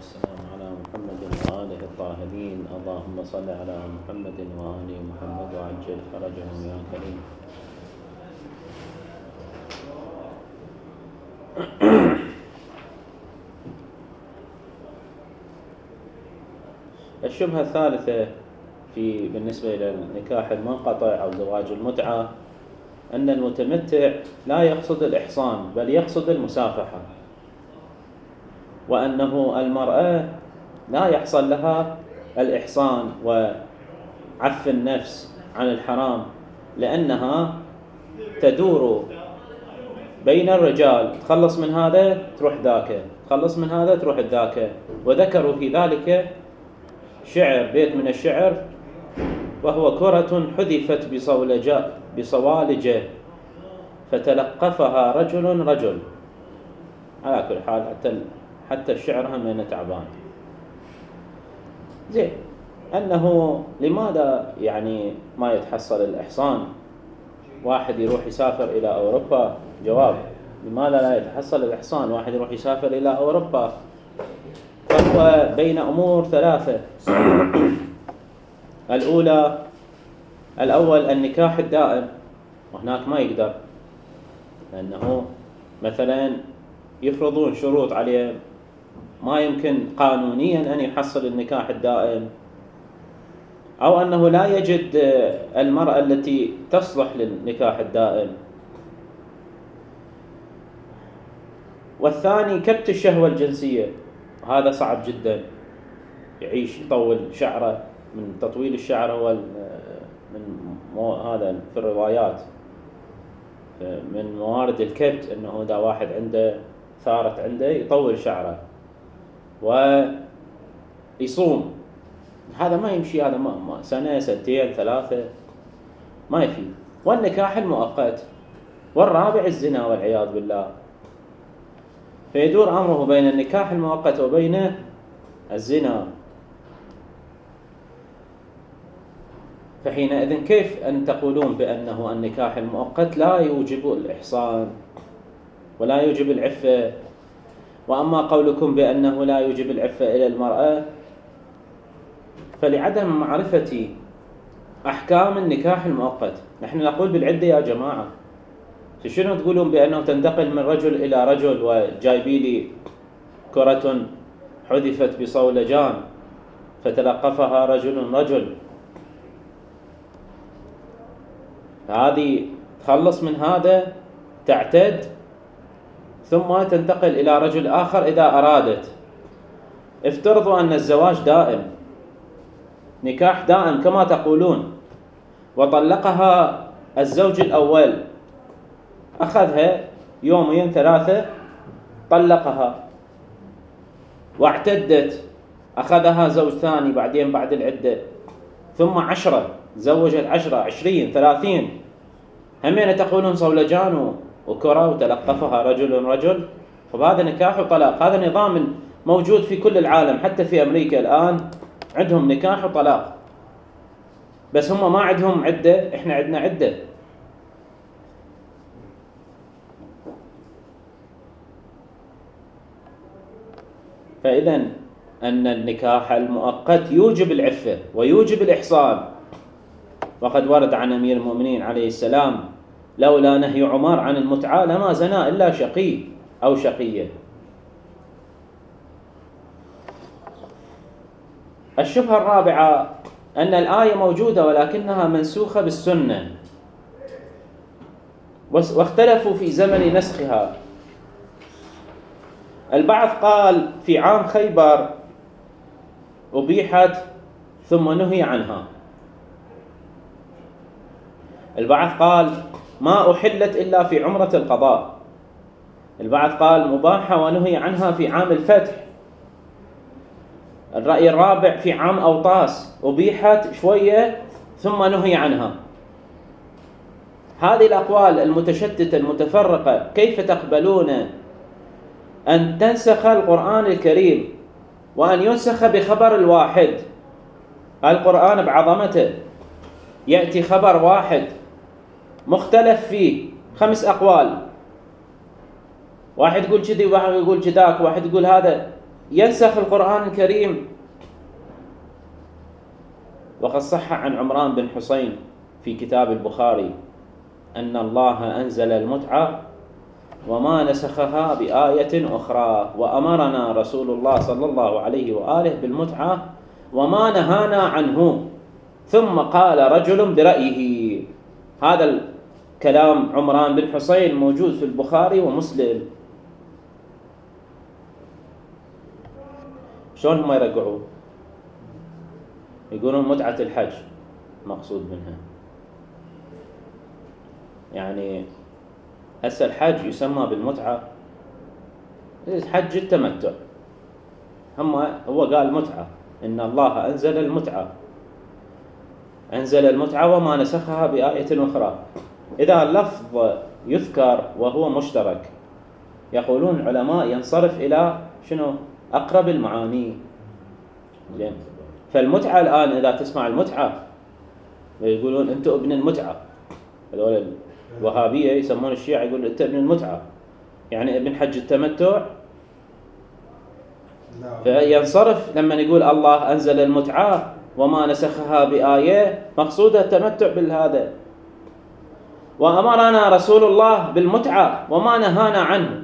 والسلام على محمد وآله الطاهرين. اللهم صل على محمد وآل محمد وعجل فرجهم يا كريم. الشبهة الثالثة بالنسبة إلى النكاح المنقطع أو زواج المتعة أن المتمتع لا يقصد الإحصان بل يقصد المسافحة، وأنه المرأة لا يحصل لها الإحصان وعف النفس عن الحرام لأنها تدور بين الرجال، تخلص من هذا تروح ذاك، تخلص من هذا تروح ذاك. وذكروا في ذلك شعر، بيت من الشعر: وهو كرة حذفت بصوالجه فتلقفها رجل رجل. على كل حال حتى الشعر هم تعبان. زين، أنه لماذا يعني ما يتحصل الإحصان؟ واحد يروح يسافر إلى أوروبا. جواب: لماذا لا يتحصل الإحصان؟ واحد يروح يسافر إلى أوروبا فهو بين أمور ثلاثة. الأول النكاح الدائم، وهناك ما يقدر، لأنه مثلا يفرضون شروط عليه، ما يمكن قانونيا أن يحصل النكاح الدائم، أو أنه لا يجد المرأة التي تصلح للنكاح الدائم. والثاني كبت الشهوة الجنسية، هذا صعب جدا، يعيش يطول شعره. من تطويل الشعر هو هذا في الروايات من موارد الكبت، أنه إذا واحد عنده ثارت عنده يطول شعره ويصوم. هذا ما يمشي، هذا ما سنة سنتين ثلاثة ما يفيد. والنكاح المؤقت، والرابع الزنا والعياذ بالله. فيدور أمره بين النكاح المؤقت وبين الزنا. فحينئذ كيف أن تقولون بأنه النكاح المؤقت لا يوجب الإحصان ولا يوجب العفة، وأما قولكم بأنه لا يوجب العفة إلى المرأة فلعدم معرفة أحكام النكاح المؤقت. نحن نقول بالعدة يا جماعة، شنو تقولون بأنه تنتقل من رجل إلى رجل وجايبي لي كرة حذفت بصولجان فتلقفها رجل رجل؟ هذه تخلص من هذا تعتد ثم تنتقل إلى رجل آخر إذا أرادت. افترضوا أن الزواج دائم، نكاح دائم كما تقولون، وطلقها الزوج الأول، أخذها يومين ثلاثة طلقها، واعتدت، أخذها زوج ثاني بعدين بعد العدة، ثم 10 زوجت 10 20 30، همين تقولون صولجان وكرة وتلقفها رجل رجل؟ فهذا نكاح وطلاق. هذا نظام موجود في كل العالم، حتى في أمريكا الآن عندهم نكاح وطلاق، بس هم ما عندهم عدة، إحنا عندنا عدة. فإذا أن النكاح المؤقت يوجب العفة ويوجب الإحصان، وقد ورد عن أمير المؤمنين عليه السلام: لولا نهي عمر عن المتعة لما زنا إلا شقي أو شقية. الشبهة الرابعة أن الآية موجودة ولكنها منسوخة بالسنة، واختلفوا في زمن نسخها. البعض قال في عام خيبر أبيحت ثم نهي عنها، البعض قال ما أحلت إلا في عمرة القضاء، البعض قال مباحة ونهي عنها في عام الفتح، الرأي الرابع في عام أوطاس أبيحت شوية ثم نهي عنها. هذه الأقوال المتشتتة المتفرقة كيف تقبلون أن تنسخ القرآن الكريم وأن ينسخ بخبر الواحد؟ القرآن بعظمته يأتي خبر واحد مختلف فيه 5 أقوال، واحد يقول كذي واحد يقول كذاك واحد يقول هذا، ينسخ القرآن الكريم. وقد صح عن عمران بن حسين في كتاب البخاري أن الله أنزل المتعة وما نسخها بآية أخرى، وأمرنا رسول الله صلى الله عليه وآله بالمتعة وما نهانا عنه. ثم قال رجل برأيه. هذا الكلام عمران بن حسين موجود في البخاري ومسلم. شلون هم يرجعون؟ يقولون متعة الحج مقصود منها. يعني هسه الحج يسمى بالمتعة، حج التمتع. هو قال متعة، إن الله أنزل المتعة، أنزل المتعة وما نسخها بآية أخرى. إذا اللفظ يذكر وهو مشترك، يقولون العلماء ينصرف إلى شنو؟ أقرب المعاني. زين. فالمتعة الآن إذا تسمع المتعة يقولون أنت ابن المتعة. هذول الوهابية يسمون الشيعة يقول أنت ابن المتعة، يعني ابن حج التمتع. فينصرف لما يقول الله أنزل المتعة وما نسخها بآية، مقصود التمتع بالهذا. وأمرنا رسول الله بالمتعة وما نهانا عنه.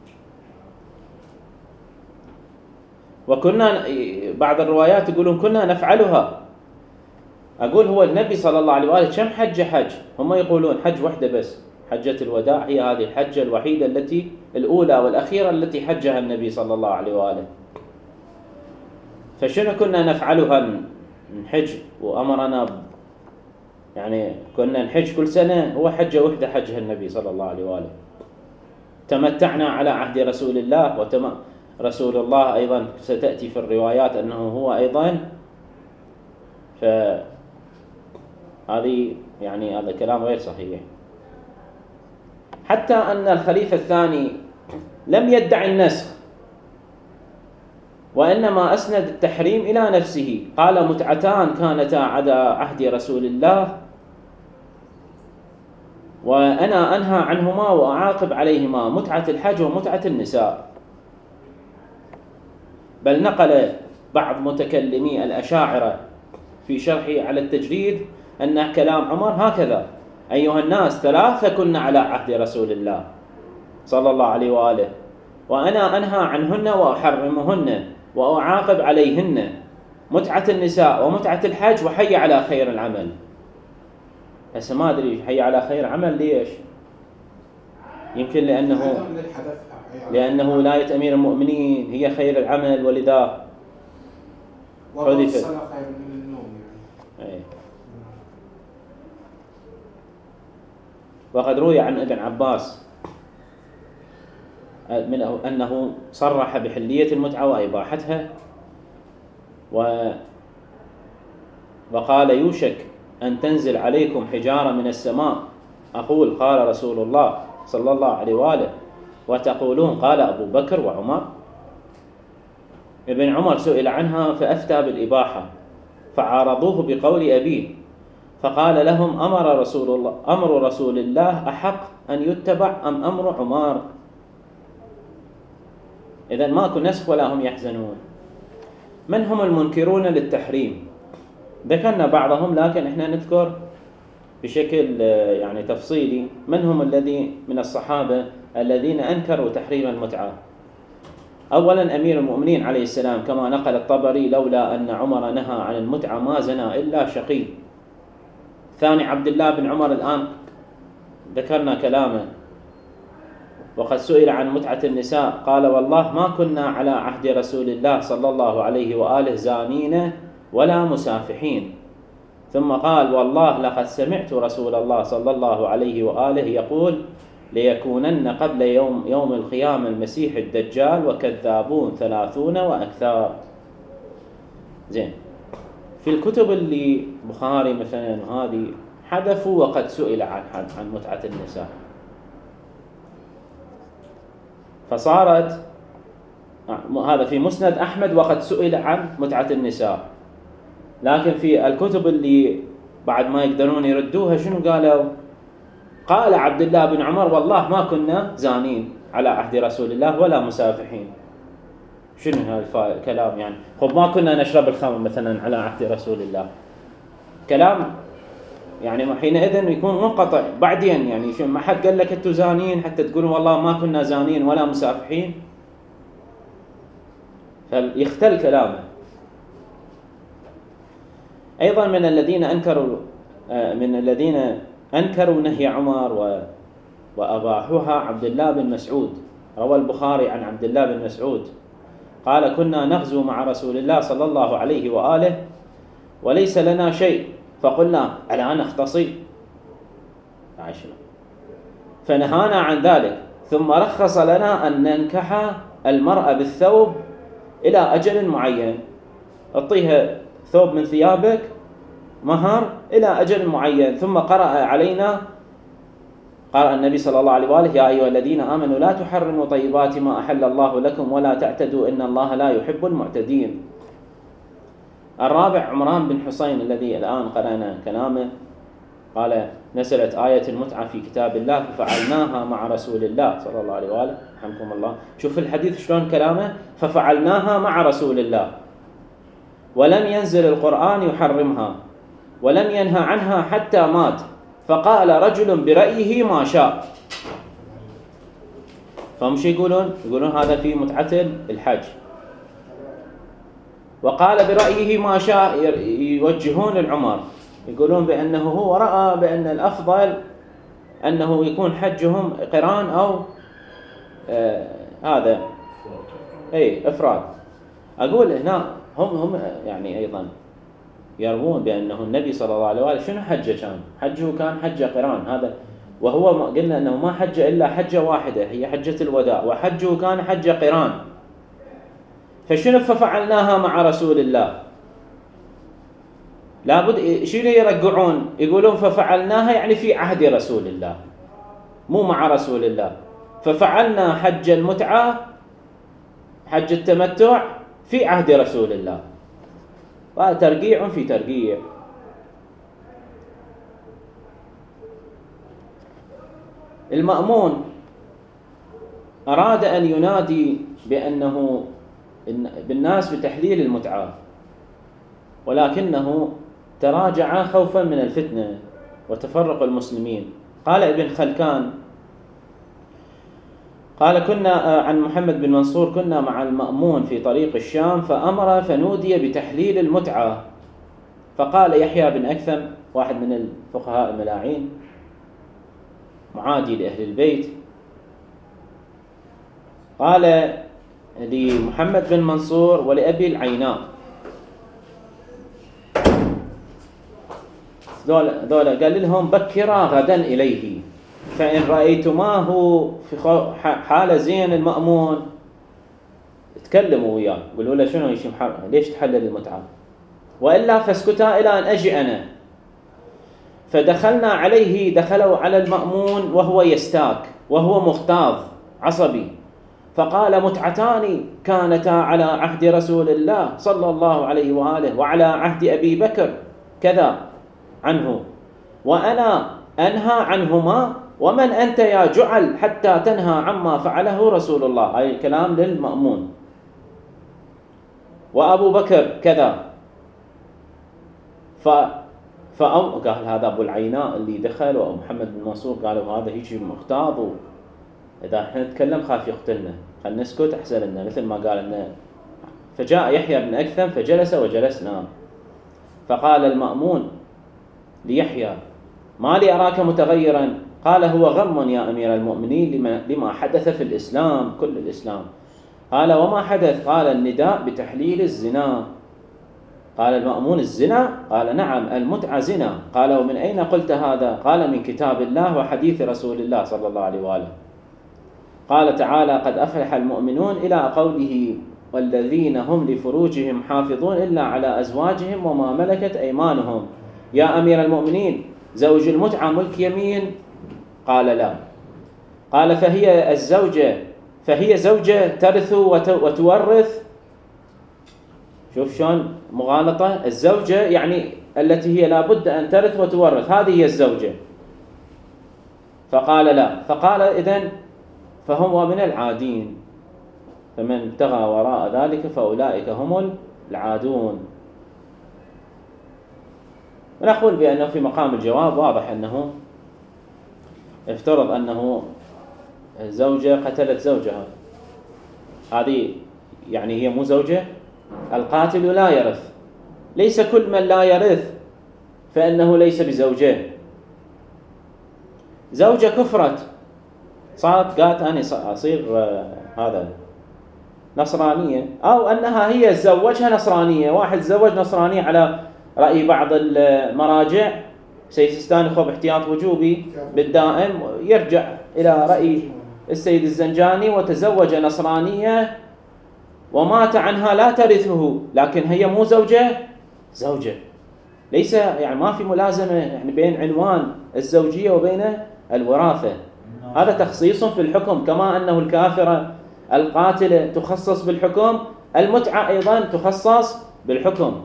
وكنا بعض الروايات يقولون كنا نفعلها. أقول هو النبي صلى الله عليه وآله كم حج؟ هم يقولون حج واحدة بس، حجة الوداع، هي هذه الحجة الوحيدة التي الأولى والأخيرة التي حجها النبي صلى الله عليه وآله. فشنو كنا نفعلها؟ نحج وأمرنا يعني كنا نحج كل سنة. هو حجة واحدة حجها النبي صلى الله عليه وآله. تمتعنا على عهد رسول الله، رسول الله أيضا ستأتي في الروايات أنه هو أيضا. فهذه يعني هذا كلام غير صحيح. حتى أن الخليفة الثاني لم يدعي النسخ، وإنما أسند التحريم إلى نفسه. قال متعتان كانتا على عهد رسول الله وأنا أنهى عنهما وأعاقب عليهما، متعة الحج ومتعة النساء. بل نقل بعض متكلمي الأشاعرة في شرحه على التجريد أن كلام عمر هكذا: أيها الناس، ثلاثة كنا على عهد رسول الله صلى الله عليه وآله، وأنا أنهى عنهن وأحرمهن وأعاقب عليهن، متعة النساء ومتعة الحج وحي على خير العمل. هسه ما أدري حي على خير عمل ليش؟ يمكن لأنه ولاية أمير المؤمنين هي خير العمل، ولذا حذفت. الصلاة خير من النوم يعني. وقد روي عن ابن عباس أنه صرح بحلية المتعة وإباحتها، وقال: يوشك أن تنزل عليكم حجارة من السماء، أقول قال رسول الله صلى الله عليه وآله، وتقولون قال أبو بكر وعمر. ابن عمر سئل عنها فأفتى بالإباحة، فعارضوه بقول أبيه، فقال لهم: أمر رسول الله أحق أن يتبع أم أمر عمر؟ إذن ماكو نسخ ولا هم يحزنون. من هم المنكرون للتحريم؟ ذكرنا بعضهم، لكن احنا نذكر بشكل يعني تفصيلي من هم الذي من الصحابة الذين أنكروا تحريم المتعة. أولا أمير المؤمنين عليه السلام، كما نقل الطبري: لولا أن عمر نهى عن المتعة ما زنى إلا شقي. ثاني عبد الله بن عمر، الآن ذكرنا كلامه، وقد سئل عن متعة النساء قال: والله ما كنا على عهد رسول الله صلى الله عليه وآله زانين ولا مسافحين. ثم قال: والله لقد سمعت رسول الله صلى الله عليه وآله يقول: ليكونن قبل يوم القيامة المسيح الدجال وكذابون 30 وأكثر. زين. في الكتب اللي بخاري مثلا هذه حذفوا وقد سئل عن متعة النساء، فصارت هذا في مسند أحمد وقد سئل عن متعة النساء. لكن في الكتب اللي بعد ما يقدرون يردوها شنو قالوا؟ قال عبد الله بن عمر: والله ما كنا زانين على عهد رسول الله ولا مسافحين. شنو هذا الكلام يعني؟ خب ما كنا نشرب الخمر مثلا على عهد رسول الله، كلام يعني حينئذ يكون منقطع. بعدين يعني شو ما حد قال لك انتم زانين حتى تقولوا والله ما كنا زانين ولا مسافحين، فيختل كلامه. أيضا من الذين أنكروا نهي عمر وأباحوها عبد الله بن مسعود. روى البخاري عن عبد الله بن مسعود قال: كنا نغزو مع رسول الله صلى الله عليه وآله وليس لنا شيء، فقلنا: ألا نختصي؟ عشنا، فنهانا عن ذلك، ثم رخص لنا أن ننكح المرأة بالثوب إلى أجل معين، أعطيها ثوب من ثيابك مهر إلى أجل معين. ثم قرأ النبي صلى الله عليه وآله: يا أيها الذين آمنوا لا تحرموا طيبات ما أحل الله لكم ولا تعتدوا إن الله لا يحب المعتدين. الرابع عمران بن حسين الذي الآن قرأنا كلامه، قال: نزلت آية المتعة في كتاب الله ففعلناها مع رسول الله صلى الله عليه وآله. رحمكم الله. شوف الحديث شلون كلامه، ففعلناها مع رسول الله، ولم ينزل القرآن يحرمها ولم ينهى عنها حتى مات، فقال رجل برأيه ما شاء. فهم شو يقولون هذا في متعة الحج. وقال برأيه ما شاء، يوجهون العمر، يقولون بأنه هو رأى بأن الأفضل أنه يكون حجهم قران أو هذا إفراد. أقول هنا هم يعني أيضا يروون بأنه النبي صلى الله عليه وآله شنو حجه كان؟ حجه كان حجة قران هذا، وهو قلنا أنه ما حج إلا حجة واحدة هي حجة الوداع، وحجه كان حجة قران. فشنو ففعلناها مع رسول الله؟ لابد شنو يرجعون يقولون ففعلناها يعني في عهد رسول الله مو مع رسول الله. ففعلنا حج المتعة حج التمتع في عهد رسول الله، وترقيع في ترقيع. المأمون أراد أن ينادي بأنه بالناس بتحليل المتعة، ولكنه تراجع خوفا من الفتنة وتفرق المسلمين. قال ابن خلكان قال: كنا عن محمد بن منصور كنا مع المأمون في طريق الشام فأمر فنودي بتحليل المتعة، فقال يحيى بن أكثم واحد من الفقهاء الملاعين معادي لأهل البيت، قال لمحمد بن منصور ولأبي العيناء ذولا قال لهم: بكرا غدا إليه، فإن رأيتماه في حال زين المأمون تكلموا وياه قولوا له شنو ليش تحلل المتعة، وإلا فاسكتا إلى أن أجي أنا. دخلوا على المأمون وهو يستاك وهو مغتاظ عصبي، فقال: متعتان كانتا على عهد رسول الله صلى الله عليه وآله وعلى عهد أبي بكر كذا عنه، وأنا أنهى عنهما، ومن أنت يا جعل حتى تنهى عما فعله رسول الله. أي الكلام للمأمون. وأبو بكر كذا. قال هذا أبو العيناء اللي دخل، ومحمد بن منصور قالوا هذا هيجي مختاض، إذا احنا نتكلم خاف يقتلنا، خلنا نسكت أحسن لنا، مثل ما قال لنا. فجاء يحيى بن أكثم فجلس وجلسنا، فقال المأمون ليحيى: ما لي أراك متغيرا؟ قال: هو غم يا أمير المؤمنين لما حدث في الإسلام كل الإسلام. قال: وما حدث؟ قال: النداء بتحليل الزنا. قال المأمون: الزنا؟ قال: نعم، المتعة زنا. قال: ومن أين قلت هذا؟ قال: من كتاب الله وحديث رسول الله صلى الله عليه وآله. قال تعالى: قد أفلح المؤمنون، إلى قوله: والذين هم لفروجهم حافظون إلا على أزواجهم وما ملكت أيمانهم. يا أمير المؤمنين، زوج المتعة ملك يمين؟ قال: لا. قال: فهي زوجة ترث وتورث. شوف شلون مغالطة. الزوجة يعني التي هي لابد أن ترث وتورث، هذه هي الزوجة. فقال: لا. فقال: إذن فهو من العادين. فمن ابتغى وراء ذلك فأولئك هم العادون. ونقول بأنه في مقام الجواب واضح أنه افترض أنه زوجة قتلت زوجها، هذه يعني هي مو زوجة. القاتل لا يرث، ليس كل من لا يرث فإنه ليس بزوجة. زوجة كفرت، صارت قالت أنا أصير هذا نصرانية، أو أنها هي تزوجها نصرانية. واحد تزوج نصرانية على رأي بعض المراجع، سيد السيستاني خب احتياط وجوبي بالدائم، يرجع إلى رأي السيد الزنجاني، وتزوج نصرانية ومات عنها لا ترثه، لكن هي مو زوجة، زوجة. ليس يعني ما في ملازمة يعني بين عنوان الزوجية وبين الوراثة. هذا تخصيص في الحكم، كما أنه الكافرة القاتلة تخصص بالحكم، المتعة أيضا تخصص بالحكم.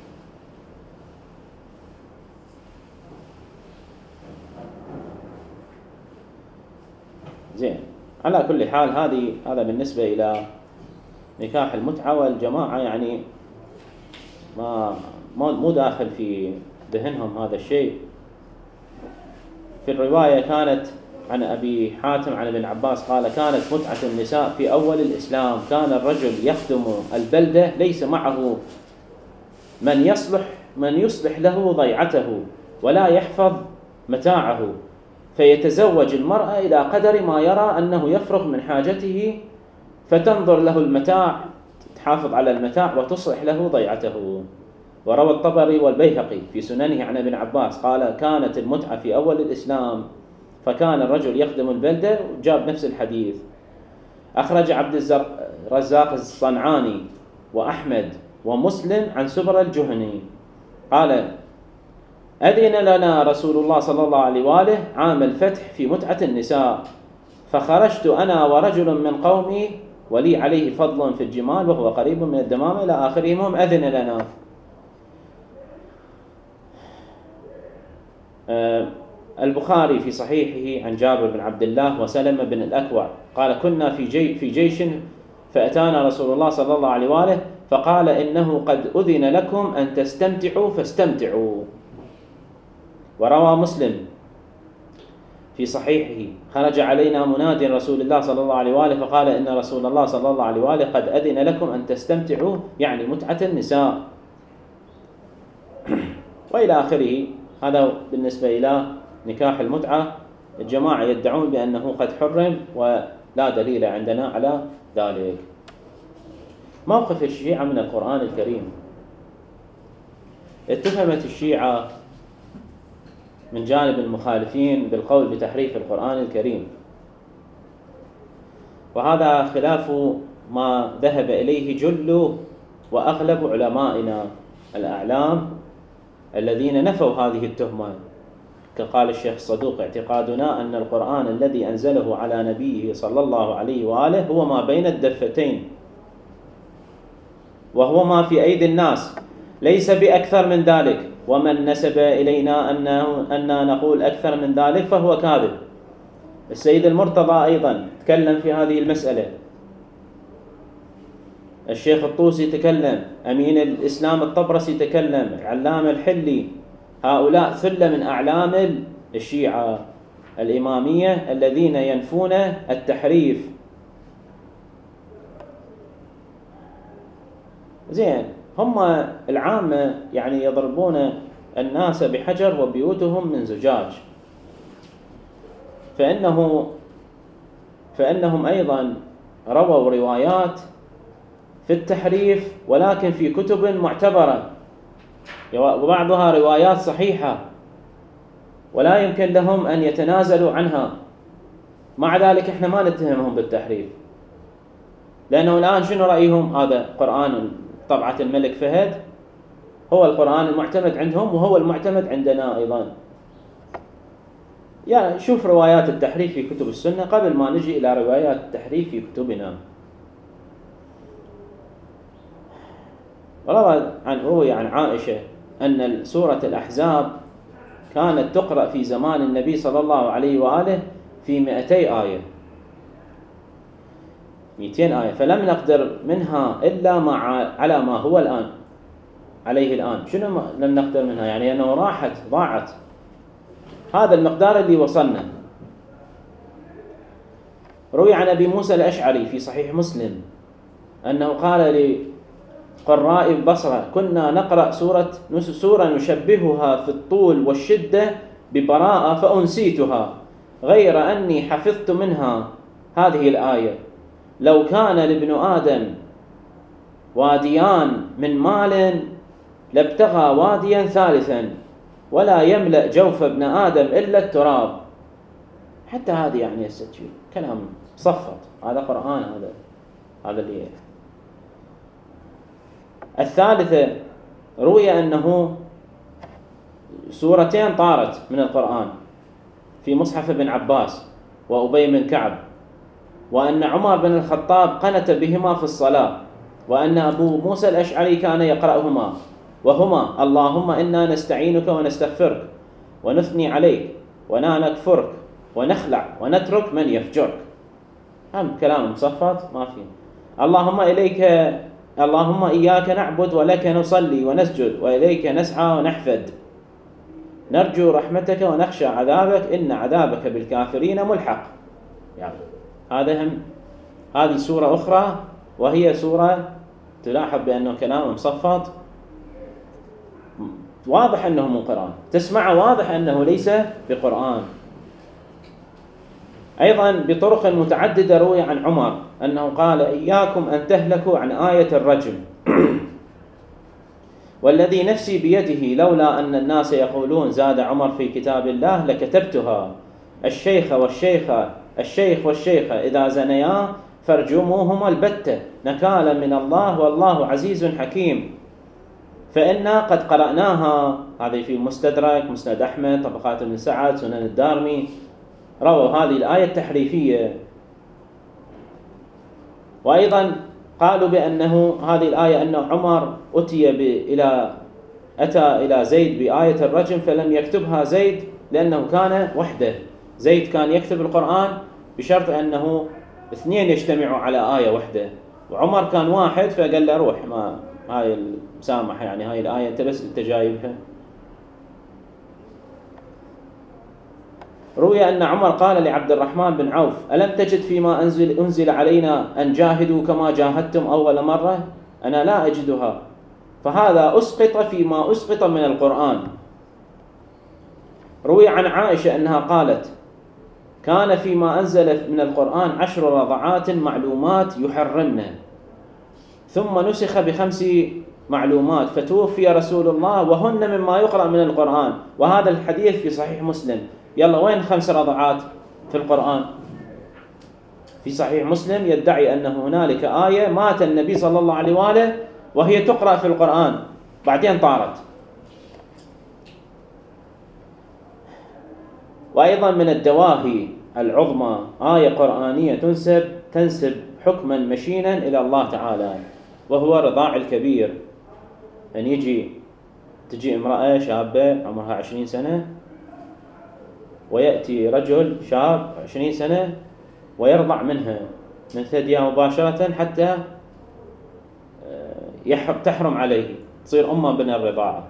زين، على كل حال هذا بالنسبة إلى نكاح المتعة. والجماعة يعني مو داخل في ذهنهم هذا الشيء. في الرواية كانت عن أبي حاتم عن ابن عباس قال: كانت متعة النساء في أول الإسلام، كان الرجل يخدم البلدة ليس معه من يصلح له ضيعته ولا يحفظ متاعه، فيتزوج المرأة إلى قدر ما يرى أنه يفرغ من حاجته، فتنظر له المتاع، تحافظ على المتاع وتصلح له ضيعته. وروى الطبري والبيهقي في سننه عن ابن عباس قال: كانت المتعة في أول الإسلام، فكان الرجل يخدم البلدة، وجاب نفس الحديث. أخرج عبد الرزاق الصنعاني وأحمد ومسلم عن سبر الجهني قال: أذن لنا رسول الله صلى الله عليه وآله عام الفتح في متعة النساء، فخرجت أنا ورجل من قومي ولي عليه فضل في الجمال وهو قريب من الدمام إلى آخرهم، أذن لنا. البخاري في صحيحه عن جابر بن عبد الله وسلم بن الأكوع قال: كنا في جيش فأتانا رسول الله صلى الله عليه وآله فقال: إنه قد أذن لكم أن تستمتعوا فاستمتعوا. وروى مسلم في صحيحه: خرج علينا مناد رسول الله صلى الله عليه وآله فقال: إن رسول الله صلى الله عليه وآله قد أذن لكم أن تستمتعوا، يعني متعة النساء. وإلى آخره. هذا بالنسبة إلى نكاح المتعة. الجماعة يدعون بأنه قد حرم ولا دليل عندنا على ذلك. موقف الشيعة من القرآن الكريم. اتهمت الشيعة من جانب المخالفين بالقول بتحريف القرآن الكريم، وهذا خلاف ما ذهب إليه جل وأغلب علمائنا الأعلام الذين نفوا هذه التهمة. كقال الشيخ الصدوق: اعتقادنا أن القرآن الذي أنزله على نبيه صلى الله عليه وآله هو ما بين الدفتين، وهو ما في أيدي الناس، ليس بأكثر من ذلك. ومن نسب إلينا أننا نقول أكثر من ذلك فهو كاذب. السيد المرتضى أيضا تكلم في هذه المسألة، الشيخ الطوسي تكلم، أمين الإسلام الطبرسي تكلم، العلامة الحلي. هؤلاء ثلة من أعلام الشيعة الإمامية الذين ينفون التحريف. زين، هم العامة يعني يضربون الناس بحجر وبيوتهم من زجاج، فإنهم أيضا رووا روايات في التحريف ولكن في كتب معتبرة، وبعضها روايات صحيحة ولا يمكن لهم أن يتنازلوا عنها. مع ذلك احنا ما نتهمهم بالتحريف، لأنه الآن شنو رأيهم؟ هذا قرآن طبعة الملك فهد هو القرآن المعتمد عندهم وهو المعتمد عندنا أيضا. يعني شوف روايات التحريف في كتب السنة قبل ما نجي إلى روايات التحريف في كتبنا. روي عن عائشة أن سورة الأحزاب كانت تقرأ في زمان النبي صلى الله عليه وآله في 200 آية. 200 آية، فلم نقدر منها إلا على ما هو الآن عليه الآن. شنو لم نقدر منها؟ يعني أنه ضاعت هذا المقدار اللي وصلنا. روي عن أبي موسى الأشعري في صحيح مسلم أنه قال لقراء البصرة: كنا نقرأ سورة نشبهها في الطول والشدة ببراءة فأنسيتها، غير أني حفظت منها هذه الآية: لو كان لابن آدم واديان من مال لابتغى واديا ثالثا، ولا يملأ جوف ابن آدم إلا التراب. حتى هذه يعني السجل كلام صفت، هذا قرآن. هذا اللي الثالثة روي أنه سورتين طارت من القرآن في مصحف ابن عباس وأبي بن كعب، وأن عمر بن الخطاب قنت بهما في الصلاة، وأن أبو موسى الأشعري كان يقرأهما، وهما: اللهم إنا نستعينك ونستغفرك ونثني عليك ولا نكفرك ونخلع ونترك من يفجرك. هم كلام مصفط ما فيه. اللهم إياك نعبد ولك نصلي ونسجد وإليك نسعى ونحفد، نرجو رحمتك ونخشى عذابك إن عذابك بالكافرين ملحق. يعني هذه سورة أخرى، وهي سورة تلاحظ بأنه كلام مصفط واضح أنه من قرآن، تسمعه واضح أنه ليس بقرآن. أيضا بطرق متعددة روي عن عمر أنه قال: إياكم أن تهلكوا عن آية الرجم، والذي نفسي بيده لولا أن الناس يقولون زاد عمر في كتاب الله لكتبتها: الشيخ والشيخة إذا زنيا فارجموهما البتة نكالا من الله والله عزيز حكيم. فإنا قد قرأناها. هذه في المستدرك، مسند أحمد، طبقات ابن سعد، سنن الدارمي، رووا هذه الآية التحريفية. وأيضا قالوا بأنه هذه الآية أن عمر أتى إلى زيد بآية الرجم فلم يكتبها زيد لأنه كان وحده. زيد كان يكتب القرآن بشرط أنه اثنين يجتمعوا على آية واحدة، وعمر كان واحد فقال له: روح، ما هاي المسامح، يعني هاي الآية أنت بس أنت جايبها. روي أن عمر قال لعبد الرحمن بن عوف: ألم تجد فيما أنزل علينا أن جاهدوا كما جاهدتم أول مرة؟ أنا لا أجدها، فهذا أسقط فيما أسقط من القرآن. روي عن عائشة أنها قالت: كان فيما أنزل من القرآن 10 رضعات معلومات يحرمن، ثم نسخ ب5 معلومات فتوفي رسول الله وهن مما يقرأ من القرآن. وهذا الحديث في صحيح مسلم. يلا، وين 5 رضعات في القرآن؟ في صحيح مسلم يدعي أن هنالك آية مات النبي صلى الله عليه وآله وهي تقرأ في القرآن، بعدين طارت. وأيضا من الدواهي العظمى آية قرآنية تنسب حكما مشينا إلى الله تعالى، وهو رضاع الكبير. أن تجي امرأة شابة عمرها 20 سنة ويأتي رجل شاب 20 سنة ويرضع منها من ثديها مباشرة حتى تحرم عليه، تصير أمه من الرضاعة.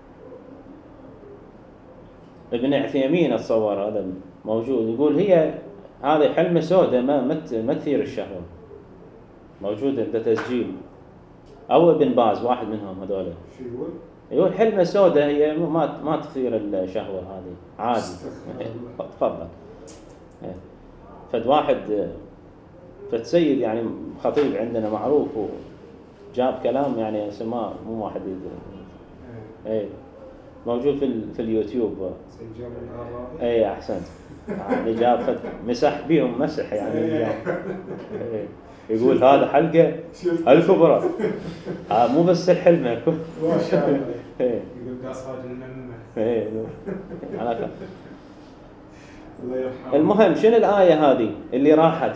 ابن عثيمين اتصور هذا موجود، يقول هذه حلمة سوداء ما تثير الشهوة، موجود عند تسجيل، أو ابن باز واحد منهم هذول. يقول حلمة سوداء هي ما تثير الشهوة، هذه عادي. تفضل. فد سيد يعني خطيب عندنا معروف وجاب كلام يعني سماه مو واحد يدري. موجود في اليوتيوب. احسنت. يعني جاب مسح بيهم مسح يعني. يقول هذا حلقة الكبرى، مو بس الحلمة. ما شاء الله. يقول قاصد المنمة. الله يرحمه. المهم، شنو الآية هذه اللي راحت؟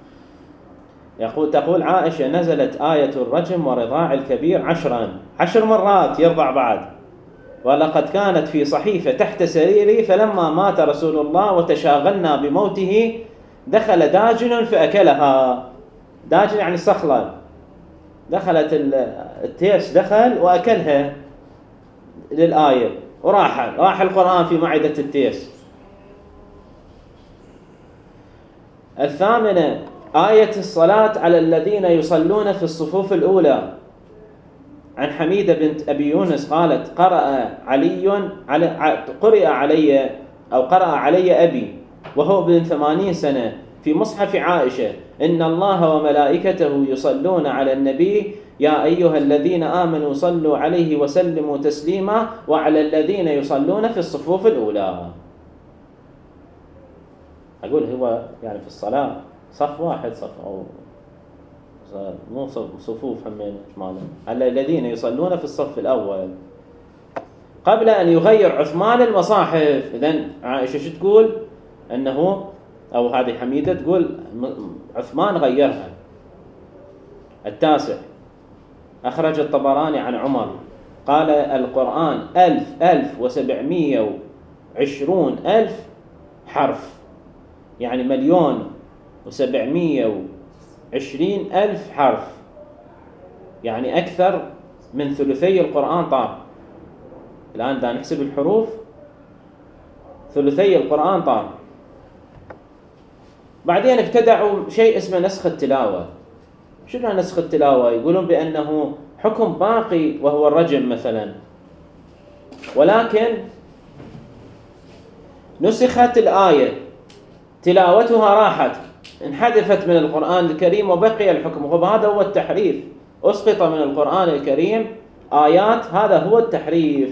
تقول عائشة: نزلت آية الرجم ورضاع الكبير 10 مرات يرضع بعد، ولقد كانت في صحيفة تحت سريري، فلما مات رسول الله وتشاغلنا بموته دخل داجن فأكلها. داجن يعني صخلة، دخلت التيس دخل وأكلها للآية راح القرآن في معدة التيس. الثامنة آية الصلاة على الذين يصلون في الصفوف الأولى. عن حميدة بنت أبي يونس قالت قرأ علي أبي وهو ابن 80 سنة في مصحف عائشة: إن الله وملائكته يصلون على النبي يا أيها الذين آمنوا صلوا عليه وسلموا تسليما وعلى الذين يصلون في الصفوف الأولى. أقول هو يعني في الصلاة صف واحد، صف أو مو صفوف همين ماله، على الذين يصلون في الصف الأول قبل أن يغير عثمان المصاحف. إذن عائشة شو تقول؟ أنه أو هذه حميدة تقول عثمان غيرها. التاسع أخرج الطبراني عن عمر قال: القرآن 1720,000 حرف، يعني 1,720,000 حرف، يعني أكثر من ثلثي القرآن طار. الآن دا نحسب الحروف، ثلثي القرآن طار. بعدين ابتدعوا شيء اسمه نسخ التلاوة. شنو نسخ التلاوة؟ يقولون بأنه حكم باقي وهو الرجم مثلا، ولكن نسخت الآية، تلاوتها راحت، انحذفت من القرآن الكريم وبقي الحكم. وهذا هو التحريف، أسقط من القرآن الكريم آيات، هذا هو التحريف.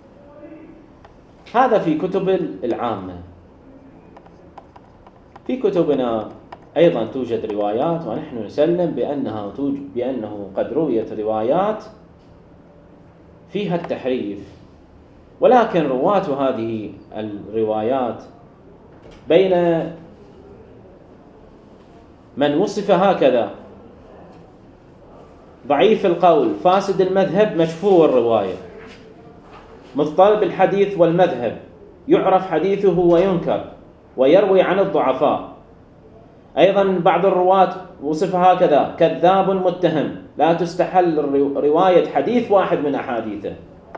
هذا في كتب العامة. في كتبنا أيضا توجد روايات، ونحن نسلم بأنه قد رويت روايات فيها التحريف، ولكن رواة هذه الروايات بين من وصف هكذا ضعيف القول فاسد المذهب مشفوه الرواية، مضطرب الحديث والمذهب، يعرف حديثه وينكر ويروي عن الضعفاء. أيضا بعض الرواة وصف هكذا: كذاب متهم، لا تستحل رواية حديث واحد من أحاديثه.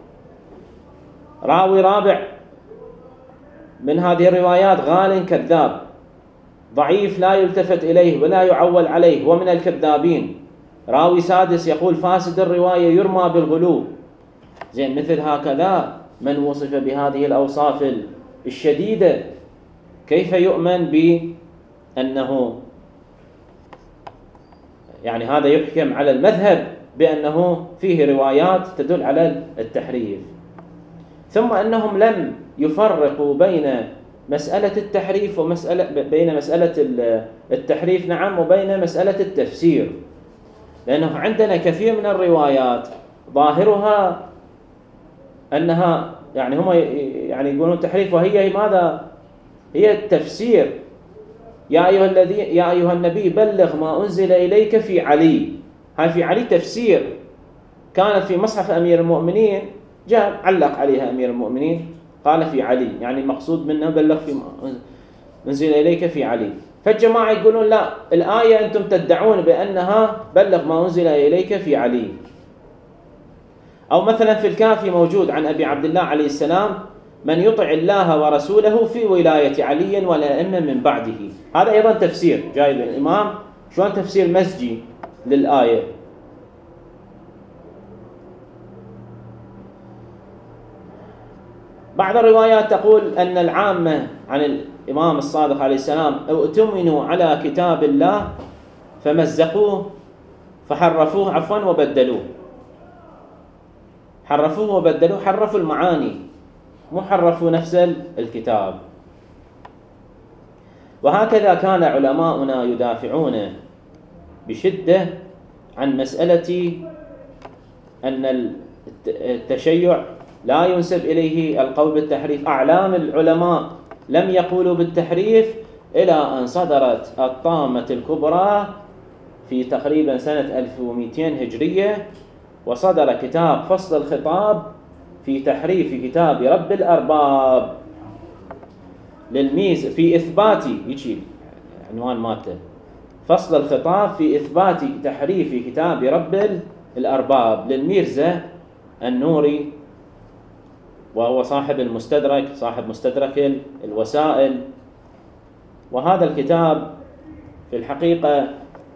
راوي رابع من هذه الروايات غال كذاب، ضعيف لا يلتفت إليه ولا يعول عليه، ومن الكذابين. راوي سادس يقول فاسد الرواية يرمى بالغلو. زين، مثل هكذا من وصف بهذه الأوصاف الشديدة كيف يؤمن بأنه يعني هذا يحكم على المذهب بأنه فيه روايات تدل على التحريف؟ ثم أنهم لم يفرقوا بين مسألة التحريف بين مسألة التحريف وبين مسألة التفسير، لأنه عندنا كثير من الروايات ظاهرها أنها يعني هم يعني يقولون تحريف، وهي ماذا؟ هي التفسير. يا أيها النبي بلغ ما أنزل إليك في علي. هاي في علي تفسير، كانت في مصحف أمير المؤمنين، جاء علق عليها أمير المؤمنين قال في علي، يعني المقصود منه بلغ في أنزل إليك في علي. فالجماعة يقولون لا، الآية أنتم تدعون بأنها بلغ ما أنزل إليك في علي. أو مثلا في الكافي موجود عن أبي عبد الله عليه السلام: من يطع الله ورسوله في ولاية علي والأئمة من بعده. هذا أيضا تفسير جايب الإمام، شلون تفسير مزجي للآية. بعض الروايات تقول أن العامة عن الإمام الصادق عليه السلام اؤتمنوا على كتاب الله فمزقوه فحرفوه وبدلوه. حرفوه وبدلوه، حرفوا المعاني، مو حرفوا نفس الكتاب. وهكذا كان علماؤنا يدافعون بشدة عن مسألة أن التشيع لا ينسب إليه القول بالتحريف. أعلام العلماء لم يقولوا بالتحريف إلى أن صدرت الطامة الكبرى في تقريبا سنة 1200 هجرية، وصدر كتاب فصل الخطاب في تحريف كتاب رب الأرباب للميز في إثبات، يجي عنوان ماته فصل الخطاب في إثبات تحريف كتاب رب الأرباب للميرزا النوري، وهو صاحب المستدرك، صاحب مستدرك الوسائل. وهذا الكتاب في الحقيقة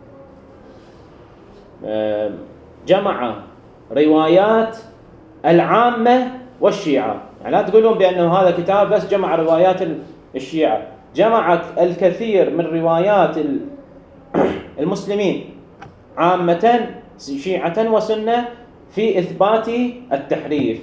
جمع روايات العامة والشيعة، يعني لا تقولون بأنه هذا كتاب بس جمع روايات الشيعة، جمع الكثير من روايات المسلمين عامة شيعة وسنة في إثبات التحريف.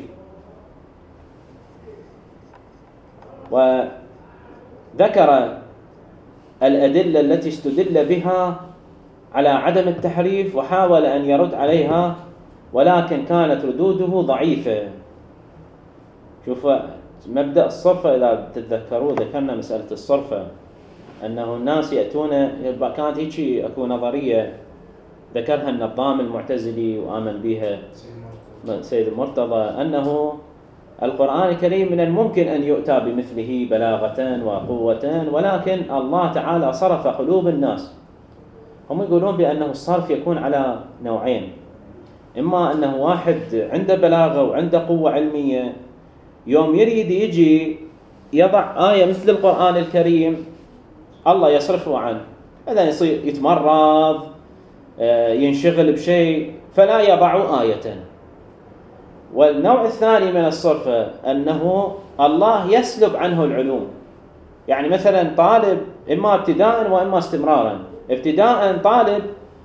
وذكر الأدلة التي استدل بها على عدم التحريف، وحاول أن يرد عليها، ولكن كانت ردوده ضعيفة. شوف مبدأ الصرفة، إذا تتذكروا ذكرنا مسألة الصرفة، أنه الناس يأتون، كانت هيك أكو نظرية ذكرها النظام المعتزلي وآمن بها سيد المرتضى، أنه القرآن الكريم من الممكن أن يؤتى بمثله بلاغة وقوة، ولكن الله تعالى صرف قلوب الناس. هم يقولون بأنه الصرف يكون على نوعين، إما أنه واحد عنده بلاغة وعنده قوة علمية، يوم يريد يجي يضع آية مثل القرآن الكريم الله يصرفه عنه، إذا يصير يتمرض ينشغل بشيء فلا يضع آية. والنوع الثاني من الصرفة أنه الله يسلب عنه العلوم، يعني مثلا طالب إما ابتداء وإما استمرارا. ابتداء طالب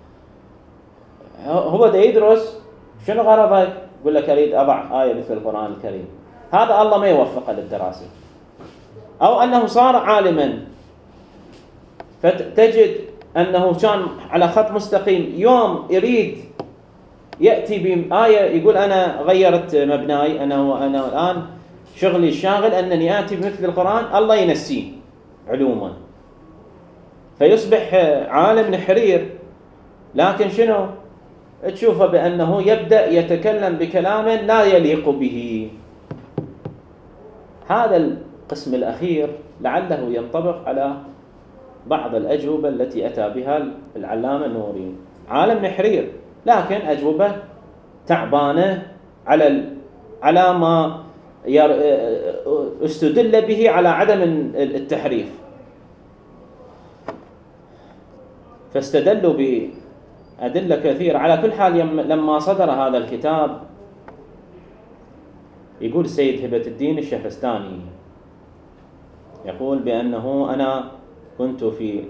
هو دا يدرس، شنو غرضك؟ يقول لك أريد أضع آية مثل القرآن الكريم، هذا الله ما يوفقه للدراسة. أو أنه صار عالما، فتجد أنه كان على خط مستقيم، يوم يريد يأتي بآية يقول أنا غيرت مبناي، أنا الآن شغلي الشاغل أنني آتي بمثل القرآن، الله ينسيه علوما، فيصبح عالم نحرير. لكن شنو؟ تشوفه بأنه يبدأ يتكلم بكلام لا يليق به. هذا القسم الأخير لعله ينطبق على بعض الأجوبة التي أتى بها العلامة النوري، عالم نحرير لكن أجوبة تعبانة على ما استدل به على عدم التحريف. فاستدلوا بأدلة كثيرة. على كل حال لما صدر هذا الكتاب، يقول السيد هبة الدين الشهرستاني، يقول بأنه أنا كنت في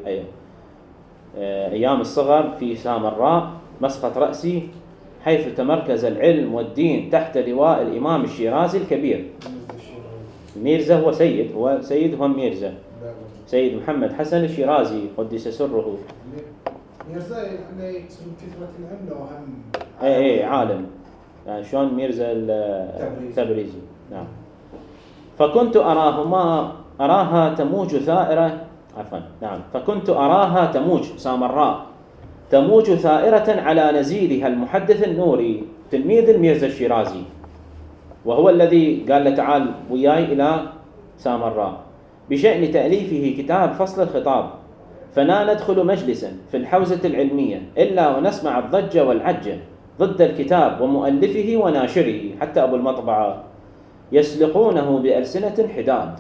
أيام الصغر في سامراء مسقط رأسي، حيث تمركز العلم والدين تحت لواء الإمام الشيرازي الكبير. ميرزا هو سيد، هو سيد، هو ميرزا سيد محمد حسن الشيرازي قدس سره. ميرزا يعني اسم كثرة العلم وهم اي عالم، يعني شلون ميرزا التبريزي. نعم. فكنت أراها تموج ثائرة، عفوا نعم، فكنت أراها تموج سامراء تموج ثائرة على نزيلها المحدث النوري تلميذ الميرزا الشيرازي، وهو الذي قال له تعال وياي إلى سامراء بشأن تأليفه كتاب فصل الخطاب، فلا ندخل مجلسا في الحوزة العلمية إلا ونسمع الضجة والعجة ضد الكتاب ومؤلفه وناشره، حتى أبو المطبعة يسلقونه بألسنة حداد.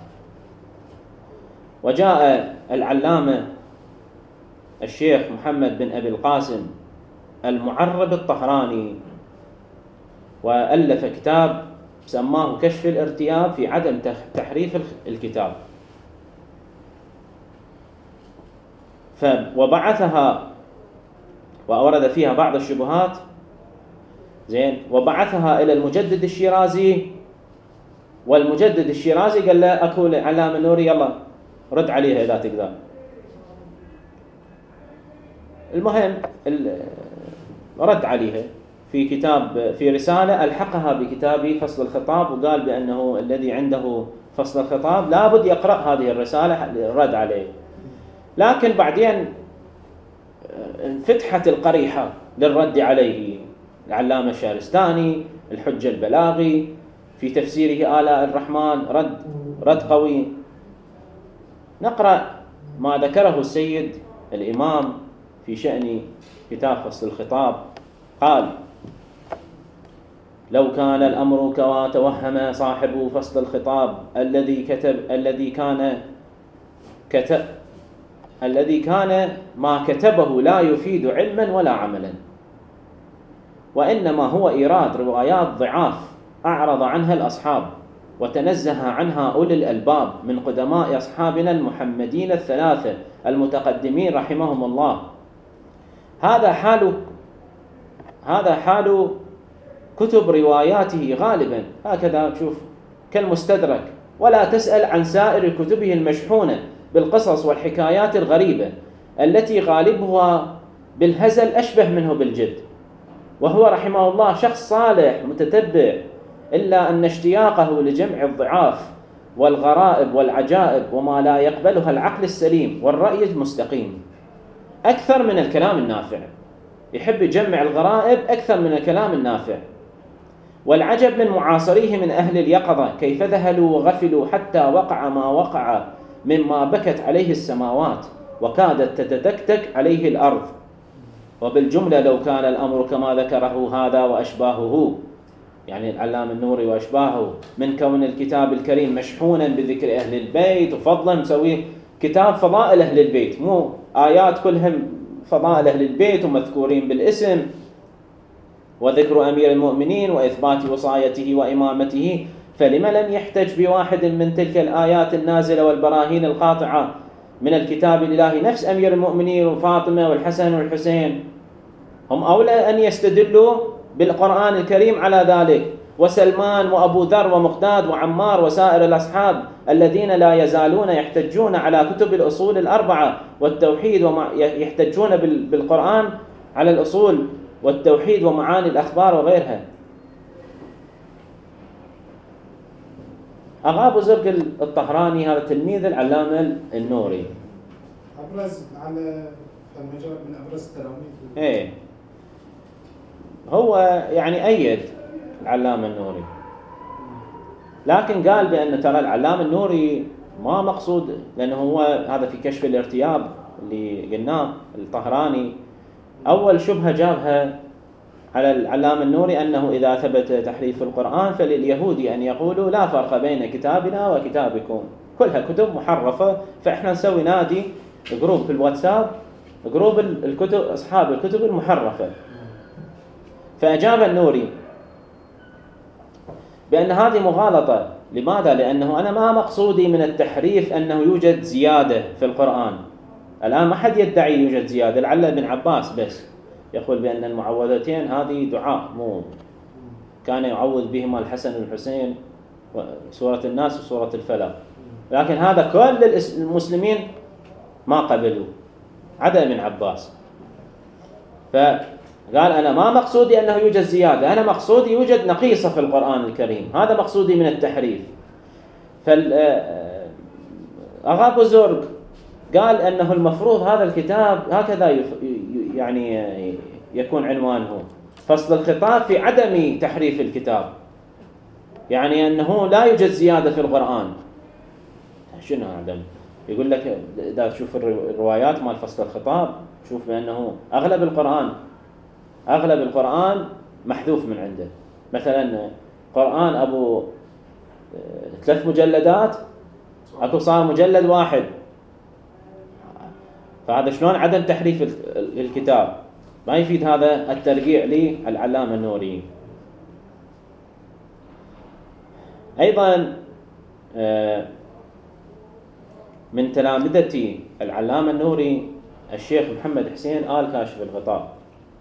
وجاء العلامة الشيخ محمد بن أبي القاسم المعرب الطهراني وألف كتاب سماه كشف الارتياب في عدم تحريف الكتاب، وبعثها وأورد فيها بعض الشبهات، زين، وبعثها إلى المجدد الشيرازي، والمجدد الشيرازي قال له أكو علامة نوري يلا رد عليها إذا تقدر. المهم رد عليها في كتاب، في رسالة ألحقها بكتاب فصل الخطاب، وقال بأنه الذي عنده فصل الخطاب لابد يقرأ هذه الرسالة الرد عليه. لكن بعدين انفتحت القريحة للرد عليه. العلامة الشهرستاني الحجة البلاغي في تفسيره آلاء الرحمن رد قوي. نقرأ ما ذكره السيد الإمام في شأن كتاب فصل الخطاب قال: لو كان الأمر كما توهم صاحب فصل الخطاب الذي كان ما كتبه لا يفيد علما ولا عملا، وإنما هو إيراد روايات ضعاف أعرض عنها الأصحاب وتنزه عنها أولي الألباب من قدماء أصحابنا المحمدين الثلاثة المتقدمين رحمهم الله. هذا حال كتب رواياته غالبا، هكذا تشوف كالمستدرك، ولا تسأل عن سائر كتبه المشحونة بالقصص والحكايات الغريبة التي غالبها بالهزل أشبه منه بالجد. وهو رحمه الله شخص صالح متتبع، إلا أن اشتياقه لجمع الضعاف والغرائب والعجائب وما لا يقبلها العقل السليم والرأي المستقيم أكثر من الكلام النافع. يحب يجمع الغرائب أكثر من الكلام النافع. والعجب من معاصريه من أهل اليقظة كيف ذهلوا وغفلوا حتى وقع ما وقع مما بكت عليه السماوات وكادت تتتكتك عليه الأرض. وبالجملة لو كان الأمر كما ذكره هذا وأشباهه، يعني العلامة النوري وأشباهه، من كون الكتاب الكريم مشحونا بذكر أهل البيت وفضلا، مسوي كتاب فضائل أهل البيت، مو آيات كلهم فضائل أهل البيت ومذكورين بالاسم، وذكر أمير المؤمنين وإثبات وصايته وإمامته، فلما لم يحتج بواحد من تلك الآيات النازلة والبراهين القاطعة من الكتاب الإلهي نفس أمير المؤمنين وفاطمة والحسن والحسين؟ هم أولى أن يستدلوا بالقرآن الكريم على ذلك، وسلمان وأبو ذر ومقداد وعمار وسائر الأصحاب الذين لا يزالون يحتجون على كتب الأصول الأربعة والتوحيد، يحتجون بالقرآن على الأصول والتوحيد ومعاني الأخبار وغيرها. أغا أبو زرق الطهراني هذا تلميذ العلامة النوري، أبرز على المجال من أبرز التلاميذ. إيه، هو يعني أيد العلامة النوري، لكن قال بأن ترى العلامة النوري ما مقصود، لأنه هو هذا في كشف الارتياب اللي قلناه الطهراني أول شبهة جابها على العلامة النوري أنه إذا ثبت تحريف القرآن فلليهودي أن يقولوا لا فرق بين كتابنا وكتابكم، كلها كتب محرفة، فإحنا نسوي نادي جروب في الواتساب، جروب الكتب أصحاب الكتب المحرفة. فأجاب النوري بأن هذه مغالطة. لماذا؟ لأنه أنا ما مقصودي من التحريف أنه يوجد زيادة في القرآن. الآن ما حد يدعي يوجد زيادة، لعل ابن عباس بس يقول بأن المعوذتين هذه دعاء، مو كان يعوذ بهما الحسن والحسين سورة الناس وسورة الفلق، لكن هذا كل المسلمين ما قبلوا عدا ابن عباس. فقال أنا ما مقصودي أنه يوجد زيادة، أنا مقصودي يوجد نقيصة في القرآن الكريم، هذا مقصودي من التحريف. أغا أبو زرق قال أنه المفروض هذا الكتاب هكذا يعني يكون عنوانه فصل الخطاب في عدم تحريف الكتاب، يعني أنه لا يوجد زيادة في القرآن. شنو عدم؟ يقول لك إذا تشوف الروايات مال فصل الخطاب شوف بأنه أغلب القرآن محذوف من عنده. مثلا قرآن أبو 3 مجلدات أكو صار مجلد واحد، فهذا شلون عدم تحريف الكتاب؟ ما يفيد هذا الترقيع للعلامة النوري. أيضا من تلامذة العلامة النوري الشيخ محمد حسين آل كاشف الغطاء،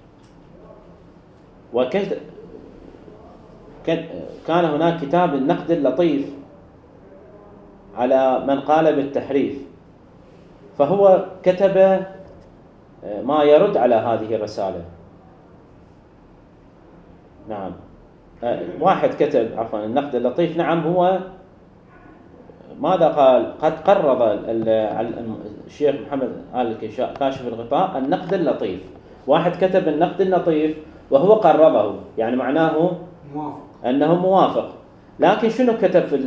كان هناك كتاب النقد اللطيف على من قال بالتحريف، فهو كتب ما يرد على هذه الرسالة. نعم، واحد كتب عفوا النقد اللطيف، نعم هو ماذا قال؟ قد قرض الشيخ محمد آل كاشف الغطاء النقد اللطيف، واحد كتب النقد اللطيف وهو قرضه، يعني معناه أنه موافق. لكن شنو كتب في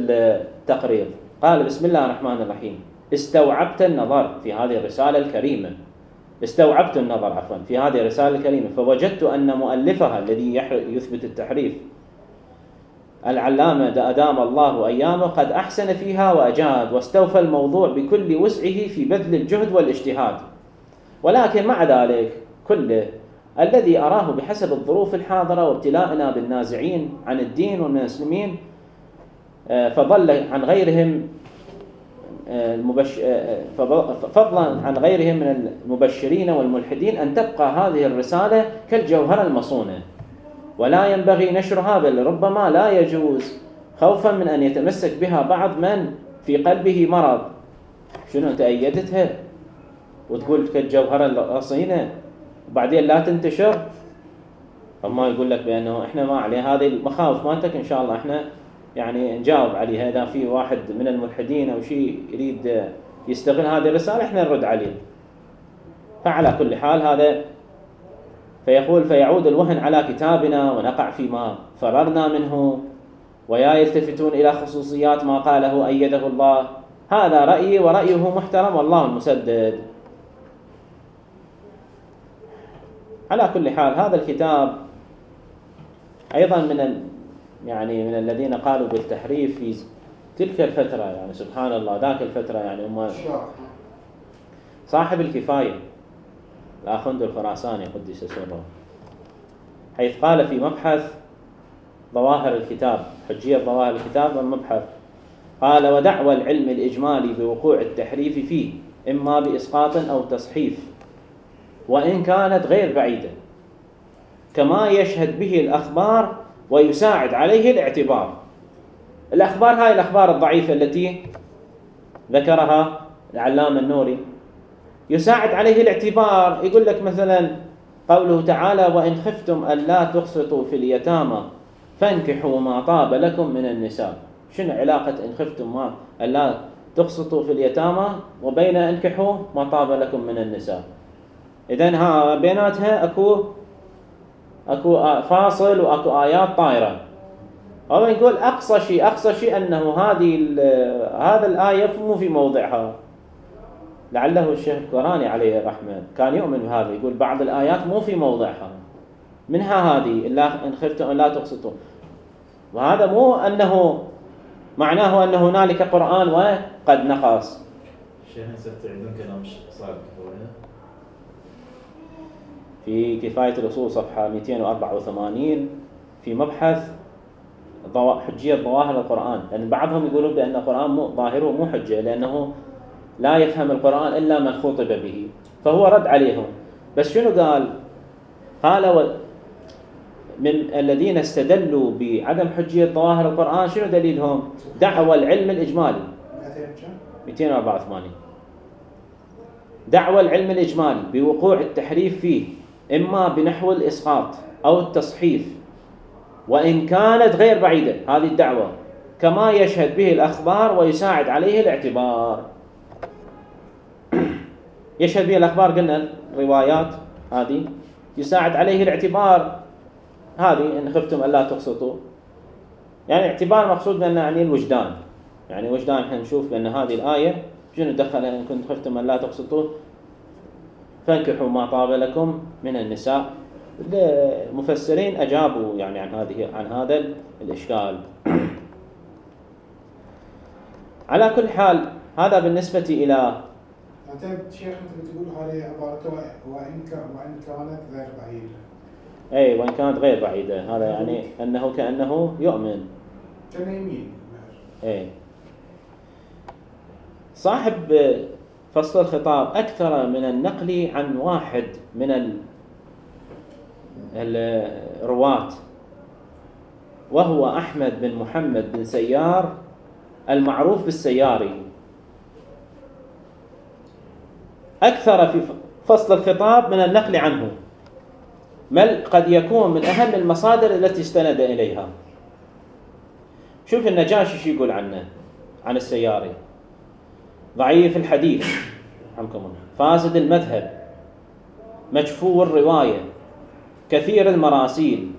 التقرير؟ قال بسم الله الرحمن الرحيم: استوعبت النظر في هذه الرسالة الكريمة استوعبت النظر في هذه الرسالة الكريمة، فوجدت أن مؤلفها الذي يثبت التحريف العلامة أدام الله أيامه قد أحسن فيها وأجاد واستوفى الموضوع بكل وسعه في بذل الجهد والاجتهاد، ولكن مع ذلك كله الذي أراه بحسب الظروف الحاضرة وابتلاءنا بالنازعين عن الدين والمسلمين فضلا عن غيرهم من المبشرين والملحدين أن تبقى هذه الرسالة كالجوهرة المصونة، ولا ينبغي نشرها، بل ربما لا يجوز خوفا من أن يتمسك بها بعض من في قلبه مرض. شنو أنت أيدتها وتقول كالجوهرة الأصيلة وبعدين لا تنتشر؟ فما يقول لك بأنه إحنا ما عليه هذه المخاوف مالتك، إن شاء الله إحنا يعني نجاوب عليها. إذا في واحد من الملحدين أو شيء يريد يستغل هذه الرسالة إحنا نرد عليه. فعلى كل حال هذا فيقول فيعود الوهن على كتابنا ونقع فيما فررنا منه، ويا يلتفتون إلى خصوصيات ما قاله أيده الله. هذا رأيي ورأيه محترم والله المسدد. على كل حال هذا الكتاب أيضا من الذين قالوا بالتحريف في تلك الفترة، يعني سبحان الله ذاك الفترة، يعني هم صاحب الكفاية الآخوند الخراساني قدس سره، حيث قال في مبحث ظواهر الكتاب، حجية ظواهر الكتاب والمبحث، قال ودعوى العلم الإجمالي بوقوع التحريف فيه إما بإسقاط أو تصحيف وإن كانت غير بعيدة، كما يشهد به الأخبار ويساعد عليه الاعتبار. الأخبار هاي الأخبار الضعيفة التي ذكرها العلامة النوري يساعد عليه الاعتبار. يقول لك مثلا قوله تعالى وإن خفتم ألا تقسطوا في اليتامى فانكحوا ما طاب لكم من النساء. شنو علاقة إن خفتم ما ألا تقسطوا في اليتامى وبين انكحوا ما طاب لكم من النساء؟ إذن ها بيناتها أكو فاصل وأكو آيات طائرة. هو يقول أقصى شيء أنه هذا الآية مو في موضعها. لعله الشيخ القراني عليه الرحمة كان يؤمن بهذا، يقول بعض الآيات مو في موضعها، منها هذه إلا إن خفتم أن لا تقسطوا. وهذا مو أنه معناه أن هنالك قرآن وقد نقص. الشيخ ستعيدون كلام صاحب الكفاية في كفاية الأصول صفحة 284 في مبحث حجية ظواهر القرآن، لأن بعضهم يقولون بأن القرآن ظاهره مو حجة لأنه لا يفهم القرآن إلا من خطب به، فهو رد عليهم. بس شنو قال من الذين استدلوا بعدم حجية ظواهر القرآن شنو دليلهم؟ دعوى العلم الإجمالي 284 دعوى العلم الإجمالي بوقوع التحريف فيه إما بنحو الإسقاط أو التصحيف وإن كانت غير بعيدة، هذه الدعوة كما يشهد به الأخبار ويساعد عليه الاعتبار. يشهد به الأخبار قلنا الروايات هذه يساعد عليه الاعتبار، هذه إن خفتم ألا تقسطوا، يعني اعتبار مقصود بأن يعني الوجدان، يعني وجدان احنا نشوف بأن هذه الآية شنو دخل إن كنت خفتم ألا تقسطوا فانكحوا ما طاب لكم من النساء. المفسرين أجابوا يعني عن هذا الإشكال. على كل حال هذا بالنسبة إلى شيخ مثل تقول هذه عبارته وإن كانت غير بعيدة. أي وإن كانت غير بعيدة، هذا يعني أنه كأنه يؤمن كان يمين. أي صاحب فصل الخطاب أكثر من النقل عن واحد من الرواة وهو أحمد بن محمد بن سيار المعروف بالسياري، أكثر في فصل الخطاب من النقل عنه، بل قد يكون من أهم المصادر التي استند إليها. شوف النجاشي شو يقول عنه، عن السياري: ضعيف الحديث، فاسد المذهب، مجفو الرواية، كثير المراسيل.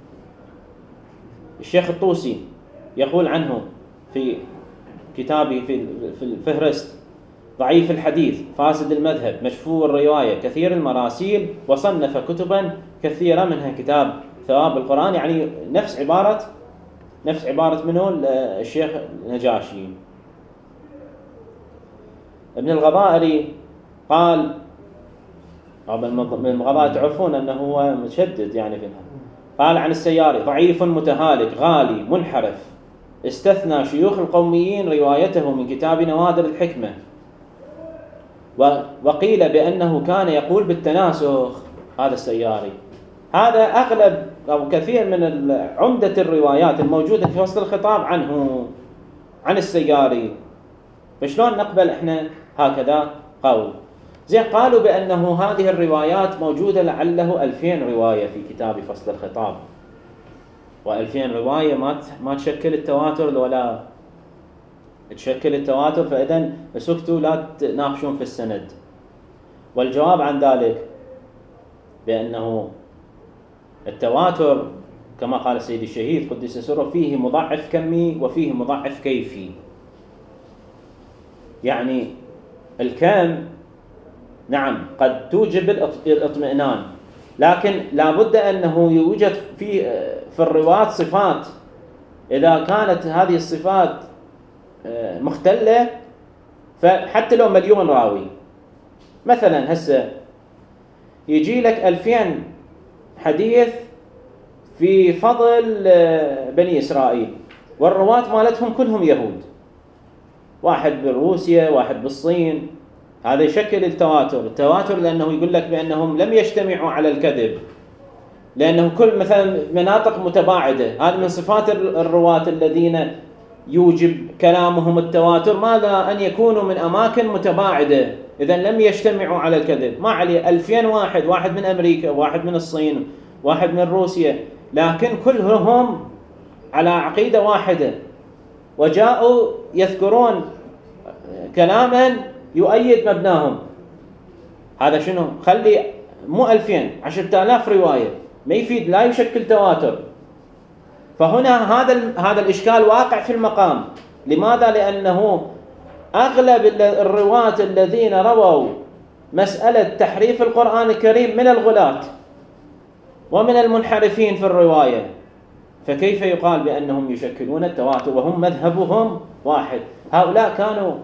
الشيخ الطوسي يقول عنه في كتابه في الفهرست: ضعيف الحديث، فاسد المذهب، مشفوع الرواية، كثير المراسيل، وصنف كتبا كثيرة منها كتاب ثواب القرآن. يعني نفس عبارة منه الشيخ النجاشي. ابن الغضائري قال، من الغضائر تعرفون أنه هو متشدد يعني في الهم. قال عن السياري: ضعيف متهالك غالي منحرف، استثنى شيوخ القوميين روايته من كتاب نوادر الحكمة، وقيل بأنه كان يقول بالتناسخ. هذا السياري، هذا أغلب أو كثير من عمدة الروايات الموجودة في فصل الخطاب عنه، عن السياري. فشلون نقبل إحنا هكذا قول؟ زين، قالوا بأنه هذه الروايات موجودة لعله 2000 رواية في كتاب فصل الخطاب، و2000 رواية ما تشكل التواتر ولا تشكل التواتر، فإذا سكتوا لا تناقشون في السند. والجواب عن ذلك بأنه التواتر كما قال السيد الشهيد قدس سره فيه مضاعف كمي وفيه مضاعف كيفي. يعني الكم نعم قد توجب الاطمئنان، لكن لابد أنه يوجد في الرواة صفات، إذا كانت هذه الصفات مختلة فحتى لو مليون راوي، مثلا هسه يجي لك 2000 حديث في فضل بني إسرائيل، والرواة مالتهم كلهم يهود، واحد بروسيا واحد بالصين، هذا يشكل التواتر لأنه يقول لك بأنهم لم يجتمعوا على الكذب، لأنه كل مثلا مناطق متباعدة. هذا من صفات الرواة الذين يوجب كلامهم التواتر، ماذا أن يكونوا من أماكن متباعدة، إذا لم يجتمعوا على الكذب. ما عليه 2000 واحد من أمريكا، واحد من الصين، واحد من روسيا، لكن كلهم على عقيدة واحدة، وجاءوا يذكرون كلاما يؤيد مبناهم. هذا شنو؟ خلي مو 2000 10,000 رواية ما يفيد، لا يشكل تواتر. فهنا هذا الإشكال واقع في المقام. لماذا؟ لأنه أغلب الرواة الذين رووا مسألة تحريف القرآن الكريم من الغلاة ومن المنحرفين في الرواية، فكيف يقال بأنهم يشكلون التواتر وهم مذهبهم واحد؟ هؤلاء كانوا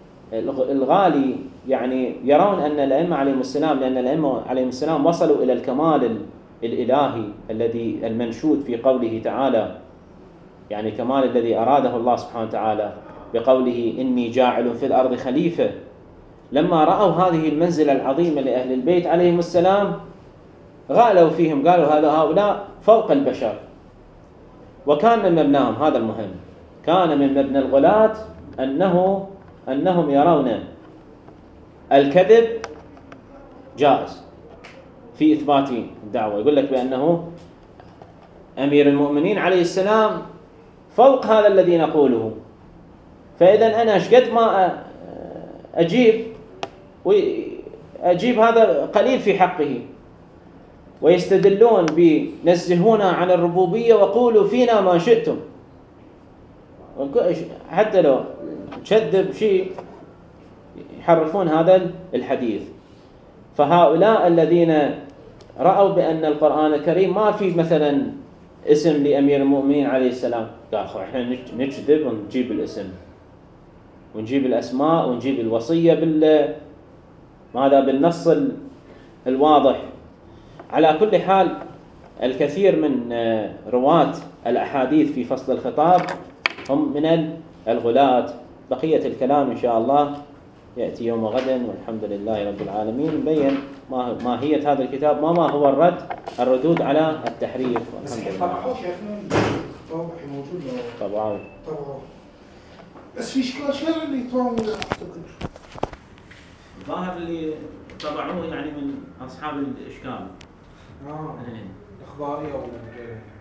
الغالي يعني يرون أن الأئمة عليهم السلام، لأن الأئمة عليهم السلام وصلوا إلى الكمال الإلهي الذي المنشود في قوله تعالى، يعني كمال الذي أراده الله سبحانه وتعالى بقوله إني جاعل في الأرض خليفة. لما رأوا هذه المنزلة العظيمة لأهل البيت عليهم السلام غالوا فيهم، قالوا هؤلاء فوق البشر. وكان من مبناهم، هذا المهم، كان من مبنى الغلاة أنهم يرون الكذب جائز في إثبات الدعوة. يقول لك بأنه أمير المؤمنين عليه السلام فوق هذا الذي نقوله، فإذا أنا شقد ما أجيب هذا قليل في حقه. ويستدلون بنزهونا عن الربوبية وقولوا فينا ما شئتم، حتى لو تشذب شيء يحرفون هذا الحديث. فهؤلاء الذين رأوا بأن القرآن الكريم ما فيه مثلا اسم لأمير المؤمنين عليه السلام، قالوا احنا نكذب ونجيب الاسم ونجيب الأسماء ونجيب الوصية بالنص الواضح. على كل حال الكثير من رواة الأحاديث في فصل الخطاب هم من الغلاة. بقية الكلام إن شاء الله يأتي يوم غدا، والحمد لله رب العالمين. نبين ماهية هذا الكتاب، ما هو الردود على التحريف. والحمد لله. طبعا شيخنا طبعا موجود طبعا بس في اشكال اللي يطبعون الظاهر اللي طبعوه يعني من أصحاب الإشكال اخباريه ولا